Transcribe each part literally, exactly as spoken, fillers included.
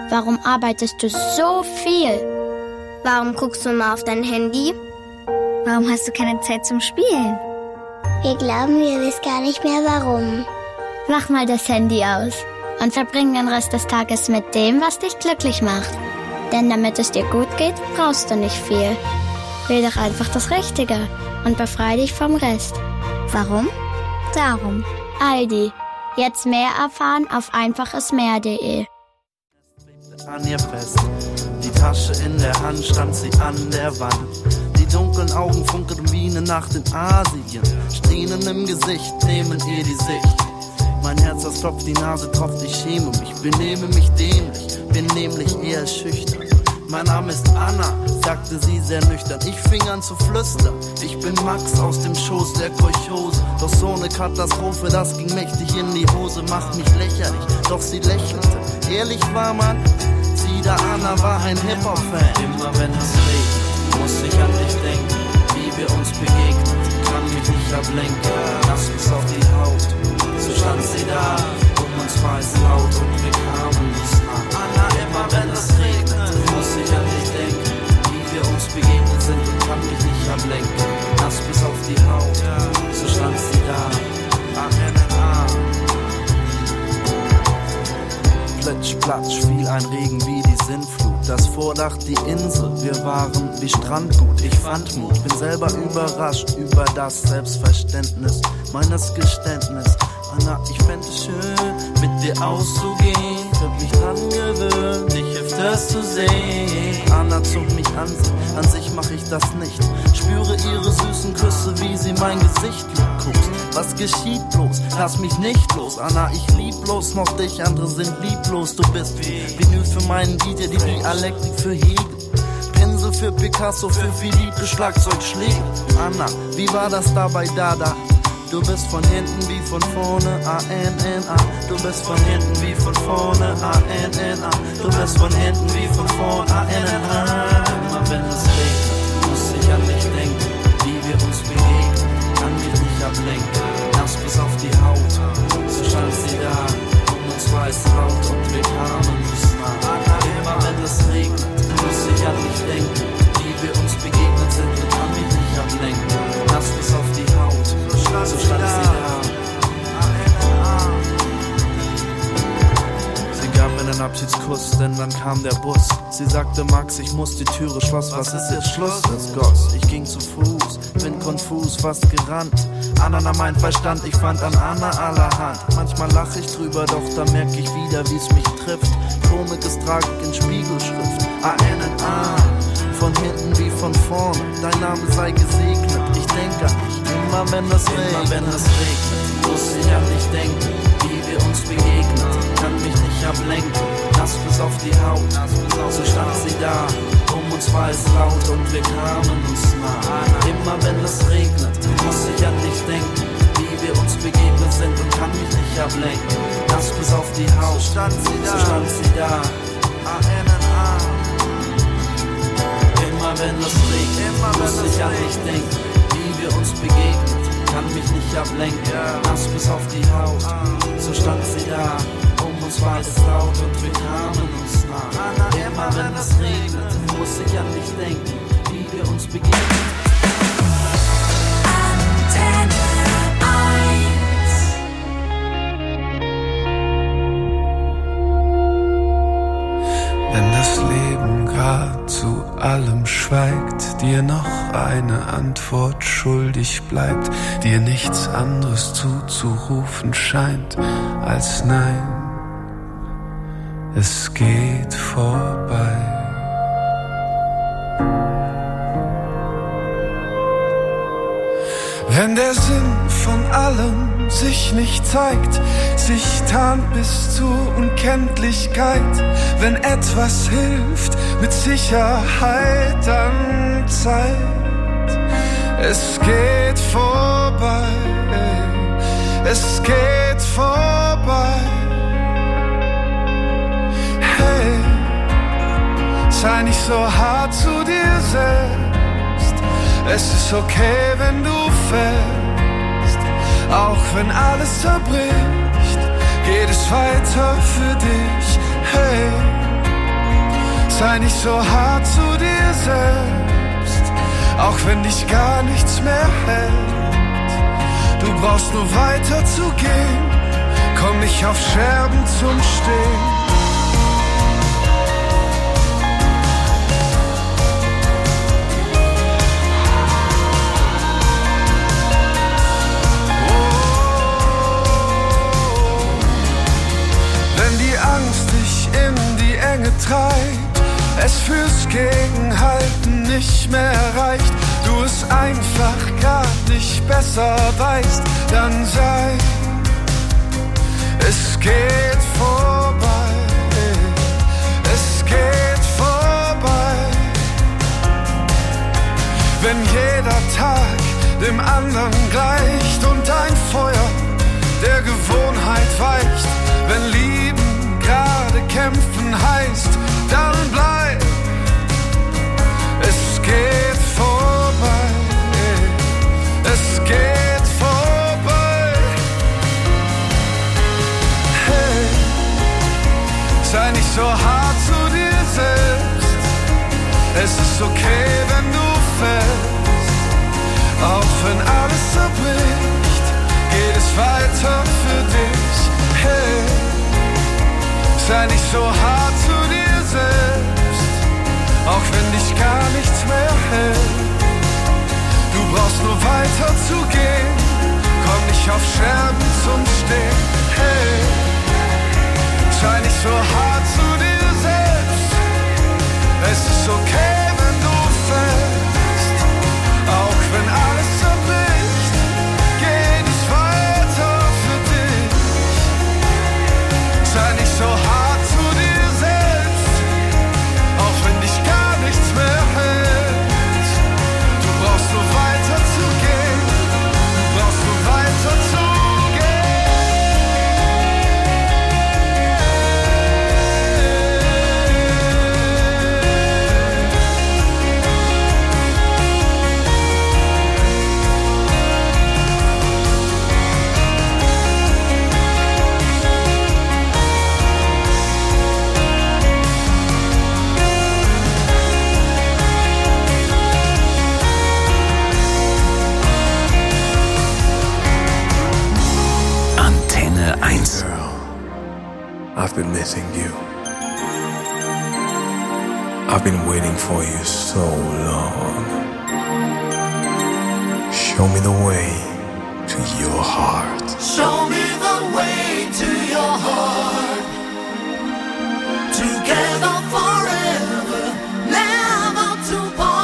Warum arbeitest du so viel? Warum guckst du immer auf dein Handy? Warum hast du keine Zeit zum Spielen? Wir glauben, wir wissen gar nicht mehr warum. Mach mal das Handy aus und verbring den Rest des Tages mit dem, was dich glücklich macht. Denn damit es dir gut geht, brauchst du nicht viel. Wähl doch einfach das Richtige und befreie dich vom Rest. Warum? Darum. Aldi. Jetzt mehr erfahren auf einfachesmehr punkt de. An ihr fest. Die Tasche in der Hand stand sie an der Wand. Die dunklen Augen funkelten wie eine Nacht in Asien. Strähnen im Gesicht nehmen ihr die Sicht. Mein Herz, das klopft, die Nase tropft, ich schäme mich, benehme mich dämlich, bin nämlich eher schüchtern. Mein Name ist Anna, sagte sie sehr nüchtern. Ich fing an zu flüstern, ich bin Max aus dem Schoß der Kolchose. Doch so eine Katastrophe, das ging mächtig in die Hose, macht mich lächerlich, doch sie lächelte. Ehrlich war man, sie da Anna war ein Hip-Hop-Fan. Immer wenn es regnet, muss ich an dich denken, wie wir uns begegnet, kann mich nicht ablenken, nass bis auf die Haut. So stand sie da, um uns war es laut und wir kamen nicht nah. Anna, immer wenn es regnet, muss ich an dich denken, wie wir uns begegnet sind und kann mich nicht ablenken. Nass bis auf die Haut, so stand sie da. A N N A. Plitsch, platsch, fiel ein Regen wie die Sintflut. Das Vordach, die Insel, wir waren wie Strandgut. Ich fand Mut, bin selber überrascht über das Selbstverständnis meines Geständnis. Anna, ich fände es schön, mit dir auszugehen. Hab mich dran gewöhnt, dich öfters zu sehen. Anna zog mich an sich, an sich mach ich das nicht. Spüre ihre süßen Küsse, wie sie mein Gesicht liebkost. Was geschieht bloß? Lass mich nicht los. Anna, ich lieb bloß noch dich, andere sind lieblos. Du bist wie Vinyl für meinen D J, die Dialektik für Hegel. Pinsel für Picasso, für Philippe, Schlagzeugschläge. Anna, wie war das da bei Dada? Du bist von hinten wie von vorne, A N N A. Du bist von hinten wie von vorne, A N N A. Du bist von hinten wie von vorne, A N N A. Immer wenn es regnet, muss ich an dich denken, wie wir uns begegnen, kann mich nicht ablenken, nass bis auf die Haut. So stand sie da, um uns war es laut und wir kamen nicht nah. Immer wenn es regnet, muss ich an dich denken, wie wir uns begegnet sind und kann mich nicht ablenken, nass bis auf die Haut. So stand sie da. Sie gab mir einen Abschiedskuss, denn dann kam der Bus. Sie sagte, Max, ich muss die Türe schloss. Was ist jetzt Schluss? Es goss. Ich ging zu Fuß, bin konfus, fast gerannt. Anna nahm mein Verstand, ich fand an Anna allerhand. Manchmal lach ich drüber, doch dann merk ich wieder, wie's mich trifft. Komik ist Tragik in Spiegelschrift. A N N A. Von hinten wie von vorne, dein Name sei gesegnet. Ich denke an dich, immer wenn es regnet. Immer wenn es regnet, muss ich an dich denken, wie wir uns begegnet, kann mich nicht ablenken, nass bis auf die Haut. So stand sie da, um uns war es laut und wir kamen uns nah. Immer wenn es regnet, muss ich an dich denken, wie wir uns begegnet sind und kann mich nicht ablenken, nass bis auf die Haut. So stand sie da, so stand sie da. A N N A. Immer wenn es regnet, muss ich an dich denken, wie wir uns begegnet, kann mich nicht ablenken, nass bis auf die Haut. So stand sie da, um uns war es laut und wir kamen uns nah. Immer wenn es regnet, muss ich an dich denken, wie wir uns begegnet. Antenne eins. Wenn das Leben grad zu allem schweigt, dir noch eine Antwort schuldig bleibt, dir nichts anderes zuzurufen scheint als Nein, es geht vorbei. Wenn der Sinn von allem sich nicht zeigt, sich tarnt bis zur Unkenntlichkeit, wenn etwas hilft, mit Sicherheit dann Zeit. Es geht vorbei, es geht vorbei. Hey, sei nicht so hart zu dir selbst, es ist okay, wenn du fällst, auch wenn alles zerbricht, geht es weiter für dich. Hey, Sei nicht so hart zu dir selbst, auch wenn dich gar nichts mehr hält. Du brauchst nur weiter zu gehen, komm nicht auf Scherben zum Stehen. Treibt, es fürs Gegenhalten nicht mehr reicht, du es einfach grad nicht besser weißt, dann sei, es geht vorbei, es geht vorbei. Wenn jeder Tag dem anderen gleicht und ein Feuer der Gewohnheit weicht, wenn Lieben gerade kämpfen heißt, dann bleib, es geht vorbei, es geht vorbei. Hey, sei nicht so hart zu dir selbst, es ist okay, wenn du fällst, auch wenn alles zerbricht, geht es weiter für dich. Hey, sei nicht so hart zu dir selbst, auch wenn dich gar nichts mehr hält. Du brauchst nur weiter zu gehen, komm nicht auf Scherben zum Stehen. Hey, sei nicht so hart zu dir selbst, es ist okay, wenn du fällst, auch wenn alles zerbricht, geht es weiter für dich. Sei nicht so hart zu dir selbst, auch wenn dich gar nichts mehr hält. Du brauchst nur weiter zu gehen, du brauchst nur weiter zu eins. Girl, I've been missing you. I've been waiting for you so long. Show me the way to your heart. Show me the way to your heart. Together forever, never to part.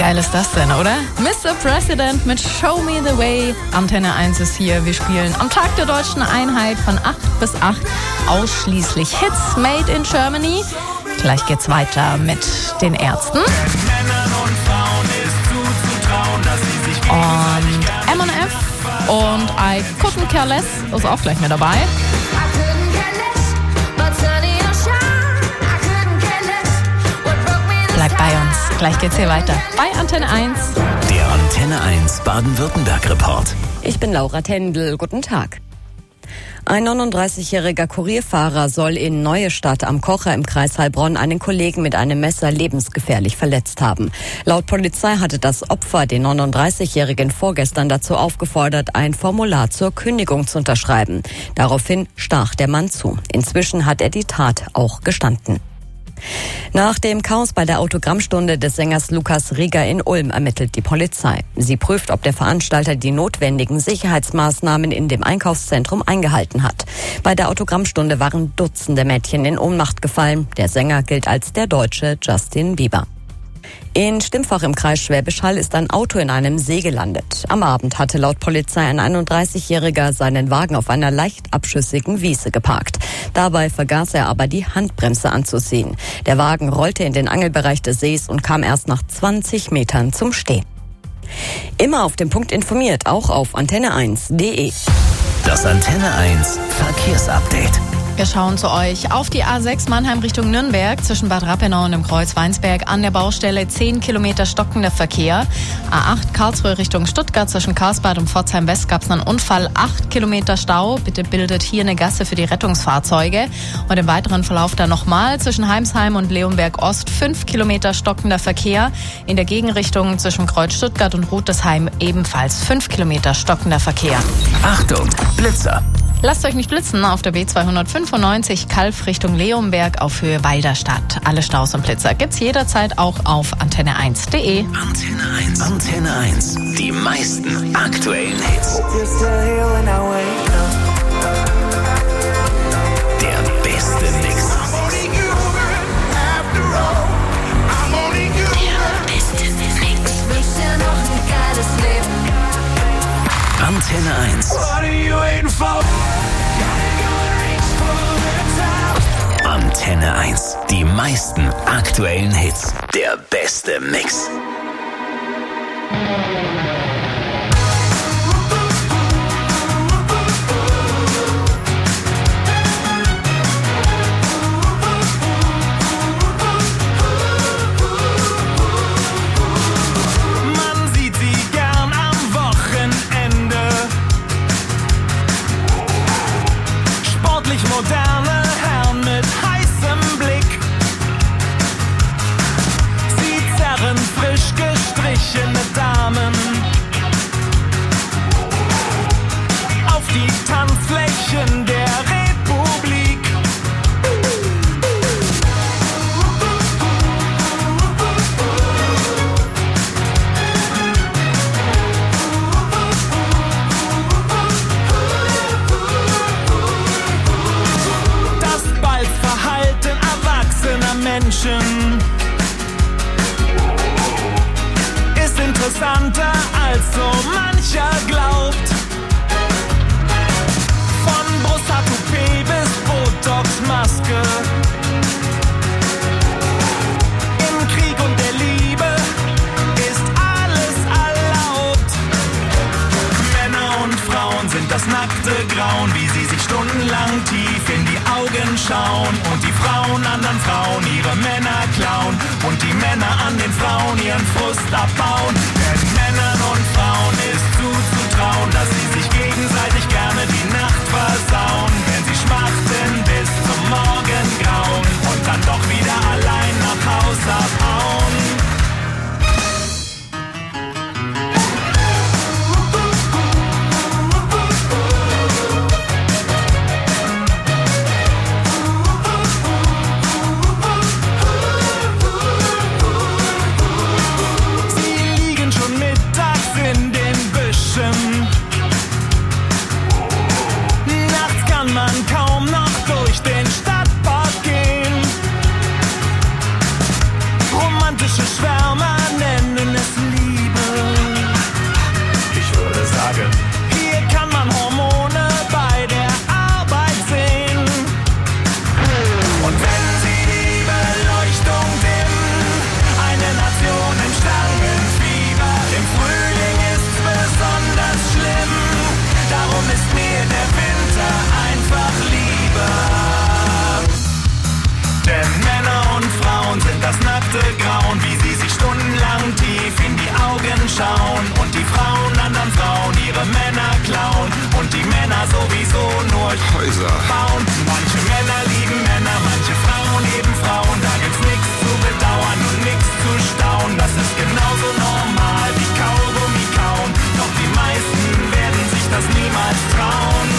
geil ist das denn, oder? Mister President mit Show Me the Way. Antenne eins ist hier. Wir spielen am Tag der deutschen Einheit von acht bis acht ausschließlich Hits made in Germany. Gleich geht's weiter mit den Ärzten. Und M und F und I Couldn't Care Less ist auch gleich mit dabei. Bleibt bei uns. Gleich geht's hier weiter bei Antenne eins. Der Antenne eins Baden-Württemberg-Report. Ich bin Laura Tendel. Guten Tag. Ein neununddreißigjähriger Kurierfahrer soll in Neuestadt am Kocher im Kreis Heilbronn einen Kollegen mit einem Messer lebensgefährlich verletzt haben. Laut Polizei hatte das Opfer den neununddreißigjährigen vorgestern dazu aufgefordert, ein Formular zur Kündigung zu unterschreiben. Daraufhin stach der Mann zu. Inzwischen hat er die Tat auch gestanden. Nach dem Chaos bei der Autogrammstunde des Sängers Lukas Rieger in Ulm ermittelt die Polizei. Sie prüft, ob der Veranstalter die notwendigen Sicherheitsmaßnahmen in dem Einkaufszentrum eingehalten hat. Bei der Autogrammstunde waren Dutzende Mädchen in Ohnmacht gefallen. Der Sänger gilt als der deutsche Justin Bieber. In Stimpfach im Kreis Schwäbisch Hall ist ein Auto in einem See gelandet. Am Abend hatte laut Polizei ein einunddreißigjähriger seinen Wagen auf einer leicht abschüssigen Wiese geparkt. Dabei vergaß er aber die Handbremse anzuziehen. Der Wagen rollte in den Angelbereich des Sees und kam erst nach zwanzig Metern zum Stehen. Immer auf den Punkt informiert, auch auf antenne eins punkt de. Das Antenne eins Verkehrsupdate. Wir schauen zu euch auf die A sechs Mannheim Richtung Nürnberg zwischen Bad Rappenau und dem Kreuz Weinsberg an der Baustelle zehn Kilometer stockender Verkehr. A acht Karlsruhe Richtung Stuttgart zwischen Karlsbad und Pforzheim West gab es einen Unfall, acht Kilometer Stau. Bitte bildet hier eine Gasse für die Rettungsfahrzeuge. Und im weiteren Verlauf dann nochmal zwischen Heimsheim und Leonberg Ost fünf Kilometer stockender Verkehr. In der Gegenrichtung zwischen Kreuz Stuttgart und Rudesheim ebenfalls fünf Kilometer stockender Verkehr. Achtung, Blitzer! Lasst euch nicht blitzen auf der B zweihundertfünfundneunzig Kalf Richtung Leonberg auf Höhe Walderstadt. Alle Staus und Blitzer gibt's jederzeit auch auf antenne eins punkt de. Antenne eins. Antenne eins. Die meisten aktuellen Hits. Der beste Mix. Der beste Mix. Antenne eins. Antenne eins. Die meisten aktuellen Hits. Der beste Mix. Man sieht sie gern am Wochenende. Sportlich moderne Herren mit heißem Blick. Sie zerren frisch gestrichene Damen auf die Tanzflächen der Republik. Das Balzverhalten erwachsener Menschen ist interessanter als so mancher glaubt. Von Brusthaar-Toupet bis Botox-Maske. Im Krieg und der Liebe ist alles erlaubt. Männer und Frauen sind das nackte Grauen, wie sie sich stundenlang tief in die Augen schauen. Und die Frauen anderen Frauen ihre Männer klauen. Und die Männer an den Frauen ihren Frust abbauen. Denn Männern und Frauen ist zuzutrauen, dass sie sich gegenseitig gerne die Nacht versauen. Wenn sie schmachten bis zum Morgengrauen und dann doch wieder allein nach Haus abhauen. Sie liegen schon mittags in den Büschen. Nachts kann man kaum noch durch den Stadtpark gehen. Romantische Schwärmer nennen es schauen und die Frauen anderen Frauen ihre Männer klauen und die Männer sowieso nur Häuser bauen. Manche Männer lieben Männer, manche Frauen lieben Frauen. Da gibt's nichts zu bedauern und nichts zu staunen. Das ist genauso normal wie Kaugummi kauen. Doch die meisten werden sich das niemals trauen.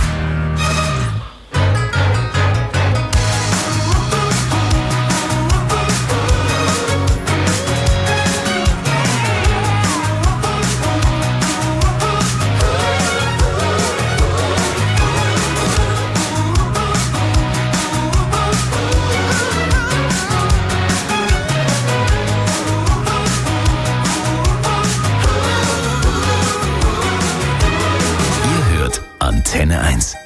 Antenne eins.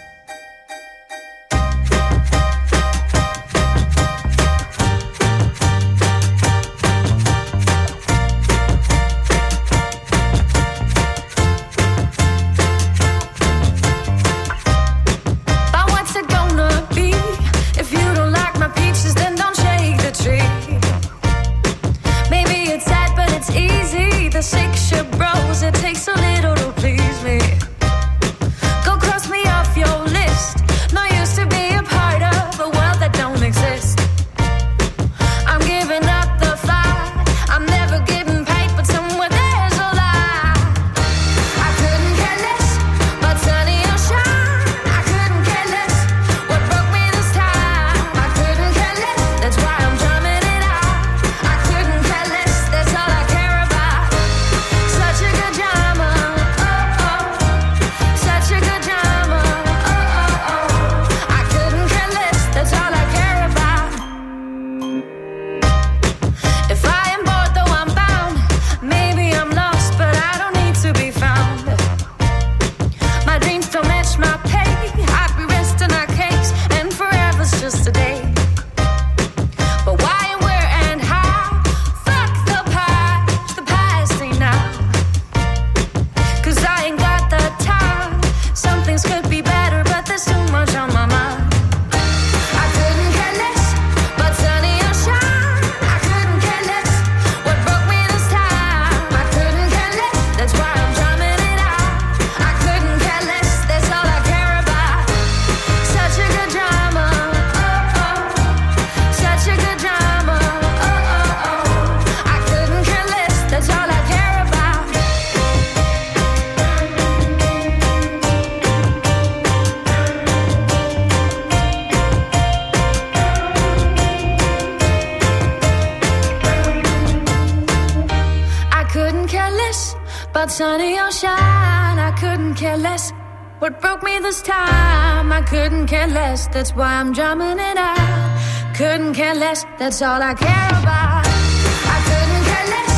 Sunny or shine, I couldn't care less. What broke me this time, I couldn't care less. That's why I'm drumming it out. Couldn't care less, that's all I care about. I couldn't care less.